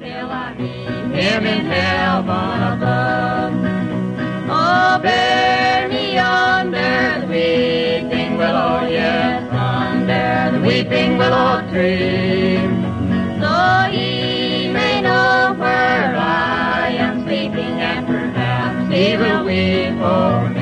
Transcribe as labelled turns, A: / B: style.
A: till I meet him in heaven above. Oh, bear me under the weeping willow, yes, under the weeping willow tree, so he may know where I am sleeping, and perhaps he will weep for me.